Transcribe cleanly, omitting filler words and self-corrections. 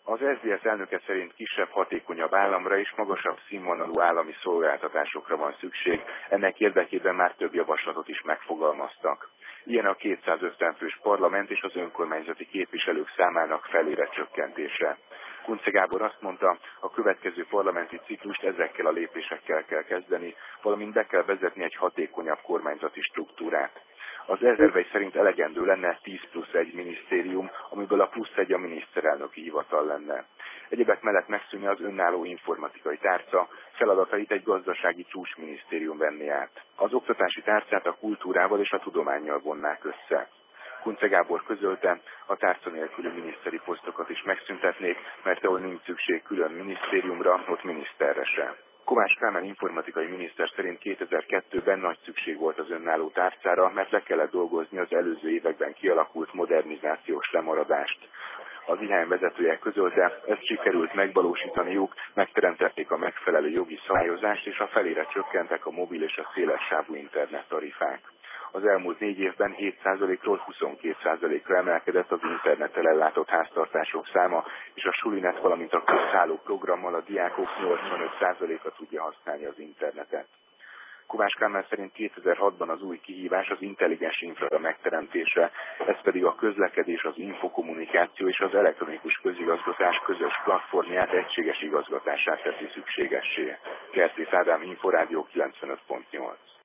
Az SZDSZ elnöke szerint kisebb, hatékonyabb államra és magasabb színvonalú állami szolgáltatásokra van szükség, ennek érdekében már több javaslatot is megfogalmaztak. Ilyen a 250 fős parlament és az önkormányzati képviselők számának felére csökkentése. Kunce Gábor azt mondta, a következő parlamenti ciklust ezekkel a lépésekkel kell kezdeni, valamint be kell vezetni egy hatékonyabb kormányzati struktúrát. Az tervei szerint elegendő lenne 10+1 minisztérium, amiből a +1 a miniszterelnöki hivatal lenne. Egyebek mellett megszűnne az önálló informatikai tárca, feladatait egy gazdasági csúcsminisztérium venné át. Az oktatási tárcát a kultúrával és a tudománnyal vonnák össze. Kunce Gábor közölte, a tárca nélküli miniszteri posztokat is megszüntetnék, mert ahol nincs szükség külön minisztériumra, ott miniszterre se. Kovács Kálmán informatikai miniszter szerint 2002-ben nagy szükség volt az önálló tárcára, mert le kellett dolgozni az előző években kialakult modernizációs lemaradást. Az IHM vezetője közölte, ezt sikerült megvalósítaniuk, megteremtették a megfelelő jogi szabályozást, és a felére csökkentek a mobil és a szélessávú internet tarifák. Az elmúlt 4 évben 7%-ról 22%-ra emelkedett az internettel ellátott háztartások száma, és a Sulinet, valamint a közszálló programmal a diákok 85%-a tudja használni az internetet. Kovács Kálmán szerint 2006-ban az új kihívás az intelligens infra megteremtése, ez pedig a közlekedés, az infokommunikáció és az elektronikus közigazgatás közös platformját, egységes igazgatását teszi szükségessé. Kertész Ádám, Inforádió 95.8.